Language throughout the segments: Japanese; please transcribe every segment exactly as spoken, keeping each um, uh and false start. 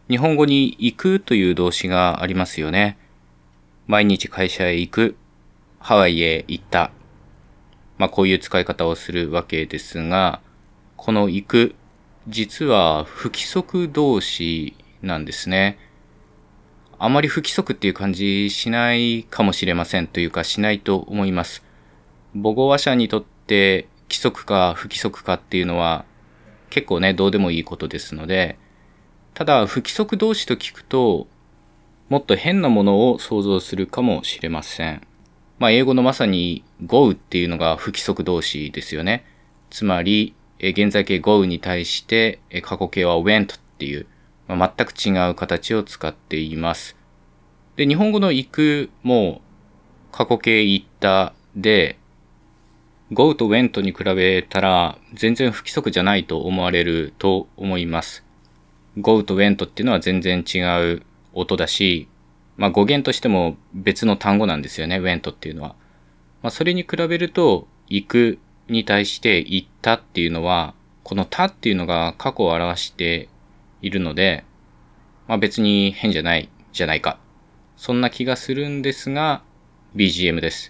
日本語に行くという動詞がありますよね。毎日会社へ行く、ハワイへ行った。まあこういう使い方をするわけですが、この行く、実は不規則動詞なんですね。あまり不規則っていう感じしないかもしれませんというかしないと思います。母語話者にとって規則か不規則かっていうのは結構ねどうでもいいことですので、ただ不規則動詞と聞くともっと変なものを想像するかもしれません。まあ英語のまさに go っていうのが不規則動詞ですよね。つまり現在形 go に対して過去形は went っていう、まあ、全く違う形を使っています。で、日本語の行くも過去形行ったで go と went に比べたら全然不規則じゃないと思われると思います。go と went っていうのは全然違う音だし、まあ語源としても別の単語なんですよね、went っていうのは。まあそれに比べると行くに対して行ったっていうのは、このたっていうのが過去を表しているので、まあ別に変じゃないじゃないか。そんな気がするんですが、ビージーエム です。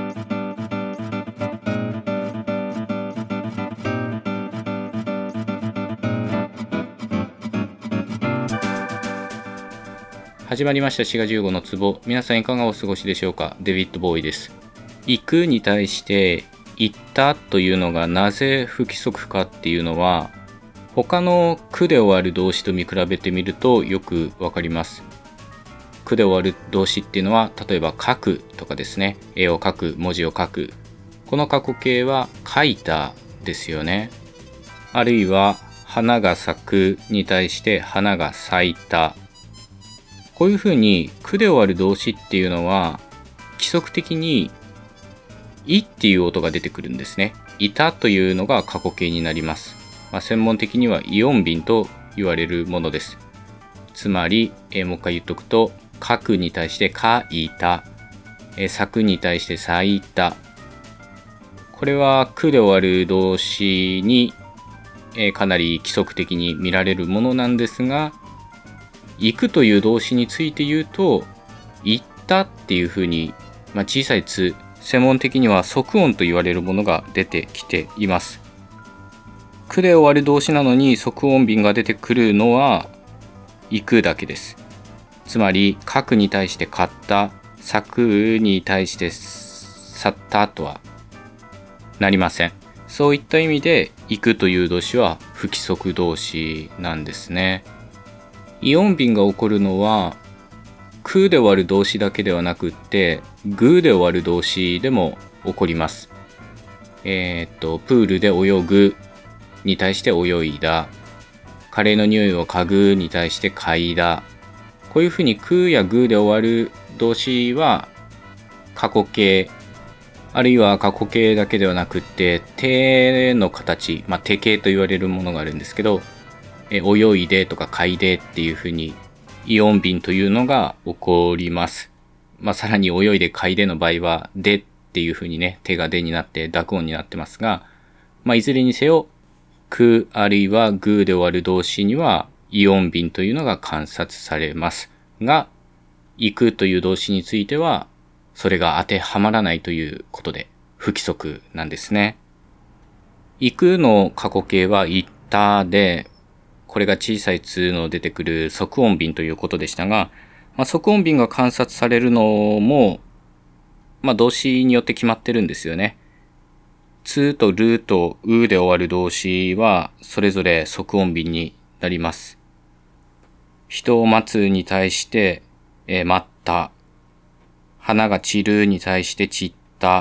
始まりましたしがじゅうごの壺。皆さんいかがお過ごしでしょうか。デビッド・ボーイです。行くに対して行ったというのがなぜ不規則かっていうのは、他の句で終わる動詞と見比べてみるとよくわかります。句で終わる動詞っていうのは、例えば書くとかですね。絵を書く、文字を書く。この過去形は書いたですよね。あるいは花が咲くに対して花が咲いた。こういうふうに句で終わる動詞っていうのは規則的にいっていう音が出てくるんですね。いたというのが過去形になります。まあ、専門的にはイオン便と言われるものです。つまり、えー、もう一回言っとくと、書くに対して書いた、えー、咲くに対して咲いた。これは句で終わる動詞に、えー、かなり規則的に見られるものなんですが、行くという動詞について言うと、行ったっていうふうに、まあ、小さいつ、専門的には即音と言われるものが出てきています。句で終わる動詞なのに即音便が出てくるのは行くだけです。つまり書くに対して買った、咲くに対して去ったとはなりません。そういった意味で行くという動詞は不規則動詞なんですね。イオン便が起こるのはくで終わる動詞だけではなくってぐで終わる動詞でも起こります。えー、っとプールで泳ぐに対して泳いだ、カレーの匂いを嗅ぐに対して嗅いだ。こういうふうにくやぐで終わる動詞は過去形、あるいは過去形だけではなくって手の形、まあ、手形と言われるものがあるんですけど、え泳いでとか嗅いでっていうふうにイオン便というのが起こります。まあ、さらに泳いで嗅いでの場合はでっていうふうにね、手がでになって濁音になってますが、まあ、いずれにせよくあるいはぐで終わる動詞にはイオン便というのが観察されますが、行くという動詞についてはそれが当てはまらないということで不規則なんですね。行くの過去形は行ったで、これが小さいつの出てくる即音便ということでしたが、まあ、即音便が観察されるのも、まあ、動詞によって決まってるんですよね。つとるとうで終わる動詞はそれぞれ即音便になります。人を待つに対して、えー、待った。花が散るに対して散った。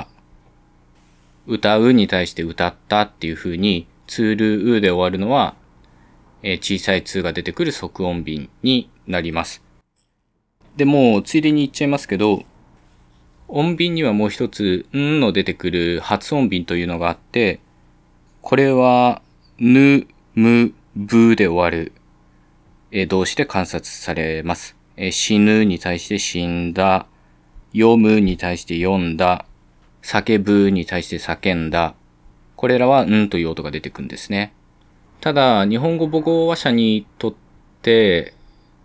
歌うに対して歌ったっていう風につるうで終わるのは、えー、小さいつが出てくる即音便になります。でもついでに言っちゃいますけど、音便にはもう一つんの出てくる発音便というのがあって、これはぬ、む、ぶで終わる、えー、動詞で観察されます。えー、死ぬに対して死んだ、読むに対して読んだ、叫ぶに対して叫んだ。これらはんという音が出てくるんですね。ただ日本語母語話者にとって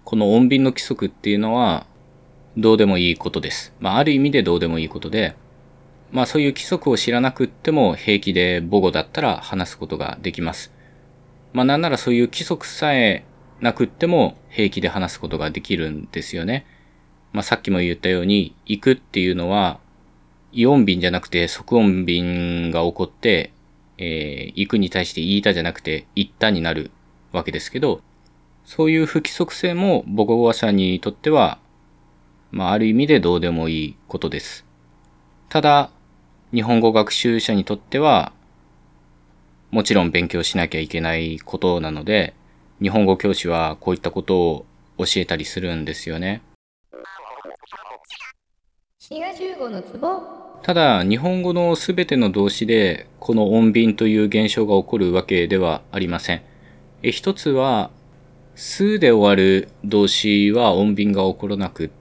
この音便の規則っていうのはどうでもいいことです。まあある意味でどうでもいいことで、まあそういう規則を知らなくっても平気で母語だったら話すことができます。まあなんならそういう規則さえなくっても平気で話すことができるんですよね。まあさっきも言ったように、行くっていうのは異音便じゃなくて即音便が起こって、えー、行くに対して言いたじゃなくて言ったになるわけですけど、そういう不規則性も母語話者にとっては、まあある意味でどうでもいいことです。ただ、日本語学習者にとっては、もちろん勉強しなきゃいけないことなので、日本語教師はこういったことを教えたりするんですよね。 滋賀じゅうごのツボ。 ただ、日本語のすべての動詞でこの音便という現象が起こるわけではありません。え一つは、すで終わる動詞は音便が起こらなくって、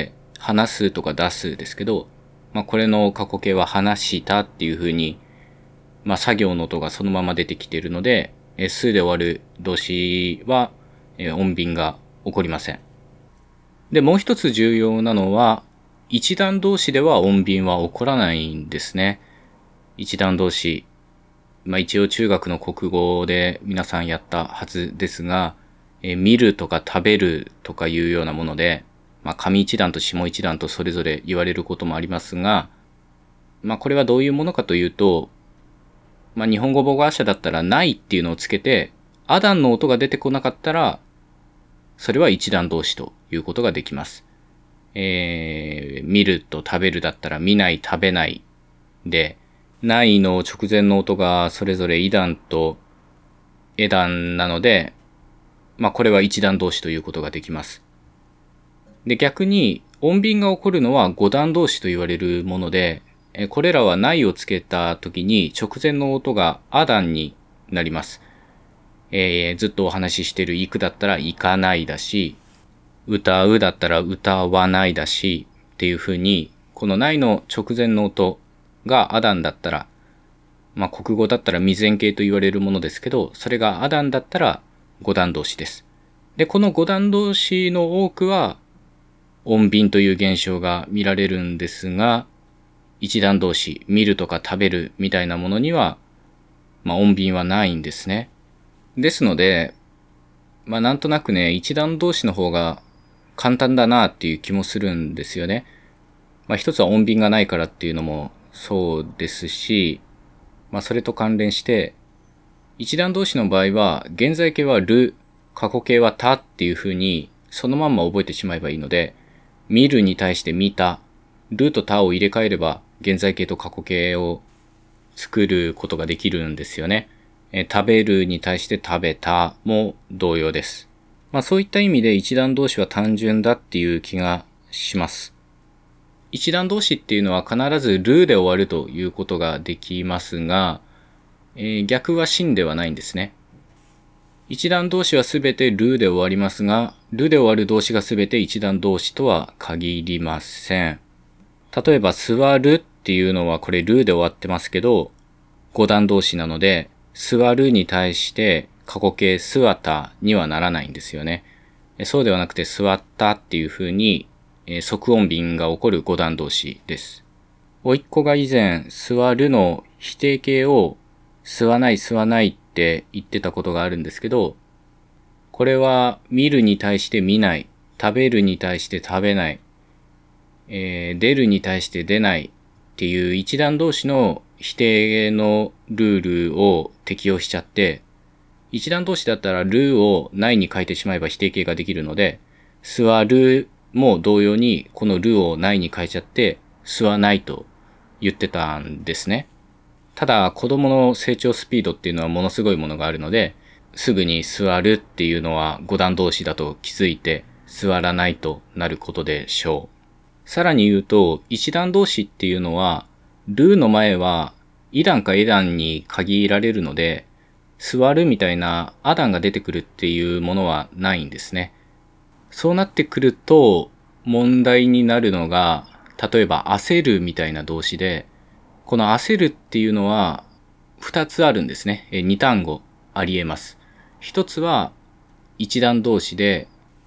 話すとか出すですけど、まあこれの過去形は話したっていう風に、まあ作業の音がそのまま出てきているので、えすで終わる動詞はえ音便が起こりません。で、もう一つ重要なのは、一段動詞では音便は起こらないんですね。一段動詞。まあ一応中学の国語で皆さんやったはずですが、え見るとか食べるとかいうようなもので、まあ上一段と下一段とそれぞれ言われることもありますが、まあこれはどういうものかというと、まあ日本語母語話者だったらないっていうのをつけて、ア段の音が出てこなかったら、それは一段動詞ということができます。えー、見ると食べるだったら見ない食べないで、ないの直前の音がそれぞれい段とえ段なので、まあこれは一段動詞ということができます。で、逆に音便が起こるのは五段動詞と言われるもので、これらはないをつけた時に直前の音があ段になります。えー、ずっとお話ししている行くだったら行かないだし、歌うだったら歌わないだしっていう風に、このないの直前の音がア段だったら、まあ国語だったら未然形と言われるものですけど、それがア段だったら五段動詞です。で、この五段動詞の多くは音便という現象が見られるんですが、一段動詞、見るとか食べるみたいなものには、まあ音便はないんですね。ですので、まあなんとなくね、一段動詞の方が簡単だなっていう気もするんですよね。まあ一つは音便がないからっていうのもそうですし、まあそれと関連して、一段動詞の場合は、現在形はる、過去形はたっていう風に、そのまんま覚えてしまえばいいので、見るに対して見た、るとたを入れ替えれば、現在形と過去形を作ることができるんですよね。え食べるに対して食べたも同様です。まあそういった意味で一段動詞は単純だっていう気がします。一段動詞っていうのは必ずるで終わるということができますが、えー、逆は真ではないんですね。一段動詞はすべてるで終わりますが、るで終わる動詞がすべて一段動詞とは限りません。例えば座るっていうのはこれるで終わってますけど、五段動詞なので、座るに対して過去形座ったにはならないんですよね。そうではなくて座ったっていう風に即音便が起こる五段動詞です。おいっ子が以前座るの否定形を吸わない吸わないって言ってたことがあるんですけど、これは見るに対して見ない、食べるに対して食べない、えー、出るに対して出ないっていう一段動詞の否定のルールを適用しちゃって、一段動詞だったらるをないに変えてしまえば否定形ができるので、座るも同様にこのるをないに変えちゃって、吸わないと言ってたんですね。ただ子供の成長スピードっていうのはものすごいものがあるので、すぐに座るっていうのは五段動詞だと気づいて座らないとなることでしょう。さらに言うと、一段動詞っていうのは、るの前は、い段かえ段に限られるので、座るみたいなあ段が出てくるっていうものはないんですね。そうなってくると、問題になるのが、例えば焦るみたいな動詞で、この焦るっていうのは、二つあるんですね。え、二単語あり得ます。一つは、一段動詞で、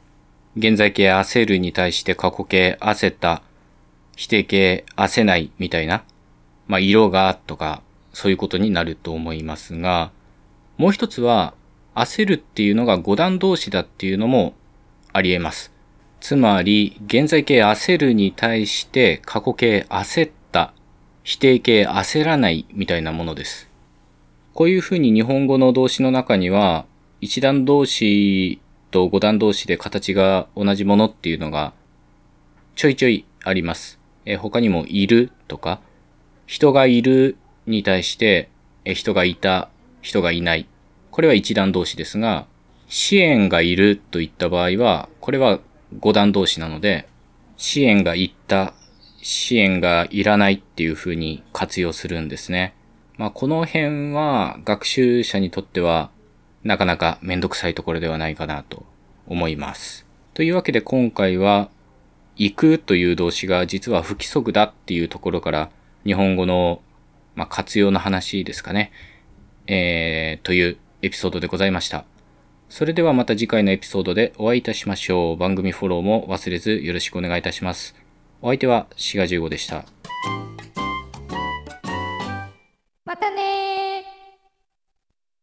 現在形焦るに対して過去形焦った、否定形焦ないみたいな、まあ色がとかそういうことになると思いますが、もう一つは焦るっていうのが語段動詞だっていうのもあり得ます。つまり現在形焦るに対して過去形焦った、否定形焦らないみたいなものです。こういうふうに日本語の動詞の中には一段動詞と語段動詞で形が同じものっていうのがちょいちょいあります。え他にもいるとか、人がいるに対してえ人がいた、人がいない。これは一段動詞ですが、支援がいるといった場合は、これは語段動詞なので、支援がいった、支援がいらないっていう風に活用するんですね。まあこの辺は学習者にとってはなかなかめんどくさいところではないかなと思います。というわけで今回は行くという動詞が実は不規則だっていうところから日本語の、まあ、活用の話ですかね、えー、というエピソードでございました。それではまた次回のエピソードでお会いいたしましょう。番組フォローも忘れずよろしくお願いいたします。お相手はしがじゅうごでした。 またねー。